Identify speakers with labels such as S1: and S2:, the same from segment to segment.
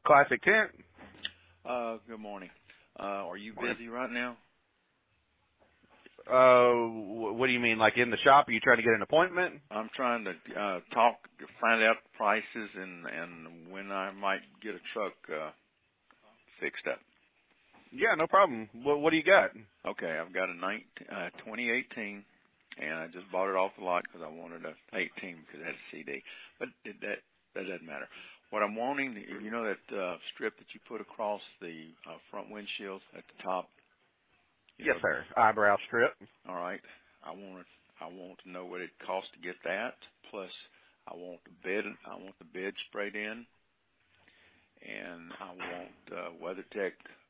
S1: Classic Tent.
S2: Good morning. Are you busy right now?
S1: What do you mean, like in the shop? Are you trying to get an appointment?
S2: I'm trying to find out prices and when I might get a truck fixed up.
S1: Yeah, no problem. What do you got?
S2: Okay, I've got a 2018, and I just bought it off the lot because I wanted a 18 because it had a CD. But that doesn't matter. What I'm wanting, you know that strip that you put across the front windshield at the top?
S1: Yes, sir. Eyebrow strip.
S2: All right. I want to know what it costs to get that. Plus, I want the bed sprayed in, and I want WeatherTech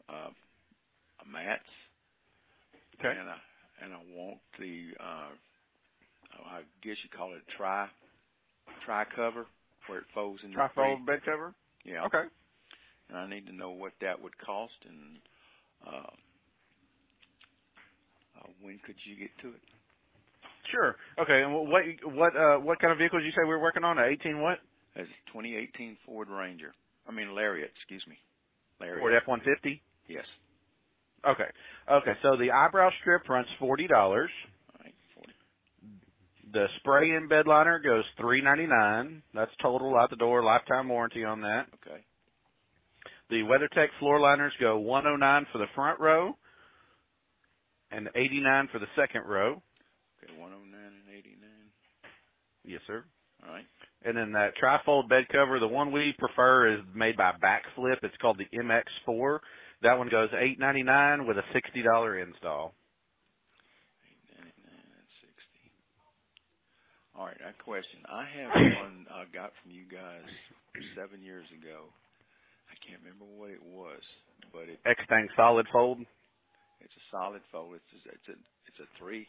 S2: mats.
S1: Okay.
S2: And I want the I guess you call it tri cover where it folds in the three.
S1: Trifold bed cover.
S2: Yeah.
S1: Okay.
S2: And I need to know what that would cost and when could you get to it?
S1: Sure. Okay. And what kind of vehicle did you say we were working on? A 18 what?
S2: It's a 2018 Ford Ranger. Lariat. Excuse me. Lariat.
S1: Ford F-150.
S2: Yes.
S1: Okay. Okay. So the eyebrow strip runs $40.
S2: All right. 40.
S1: The spray-in bed liner goes $3.99. That's total out the door, lifetime warranty on that.
S2: Okay.
S1: The WeatherTech floor liners go $109 for the front row and $89 for the second row.
S2: Okay, 109 and 89.
S1: Yes, sir.
S2: All right.
S1: And then that trifold bed cover, the one we prefer is made by Backflip. It's called the MX4. That one goes $8.99 with a $60 install.
S2: 8.99 and 60. All right, a question. I have one I got from you guys 7 years ago. I can't remember what it was, but
S1: X-Tang solid fold.
S2: It's a solid fold. It's a three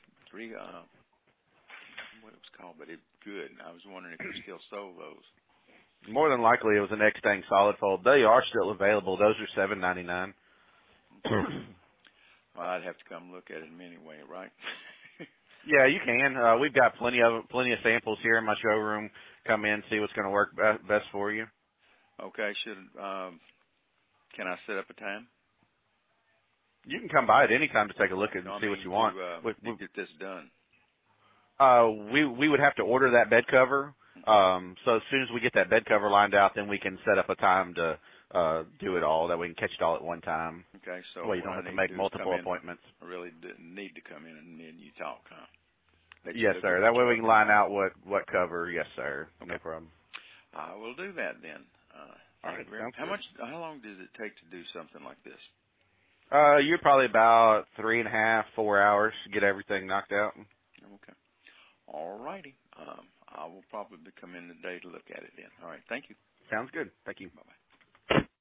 S2: what it was called, but it's good. I was wondering if you still sold those.
S1: More than likely, it was an X-Tang solid fold. They are still available. Those are $7.99.
S2: Well, I'd have to come look at them anyway, right?
S1: Yeah, you can. We've got plenty of samples here in my showroom. Come in, see what's going to work best for you.
S2: Okay. Can I set up a time?
S1: You can come by at any time to take a look and see what you want.
S2: To get this done.
S1: We would have to order that bed cover. So as soon as we get that bed cover lined out, then we can set up a time to do it all. That we can catch it all at one time.
S2: Okay, so
S1: well, you don't have to make multiple appointments.
S2: I really didn't need to come in and you talk, huh?
S1: Yes, sir. That way we can line out what cover. Yes, sir. Okay. No problem.
S2: I will do that then.
S1: All right.
S2: How long does it take to do something like this?
S1: You're probably about 3.5, 4 hours to get everything knocked out.
S2: Okay. All righty. I will probably come in today to look at it then. All right. Thank you.
S1: Sounds good. Thank you.
S2: Bye-bye.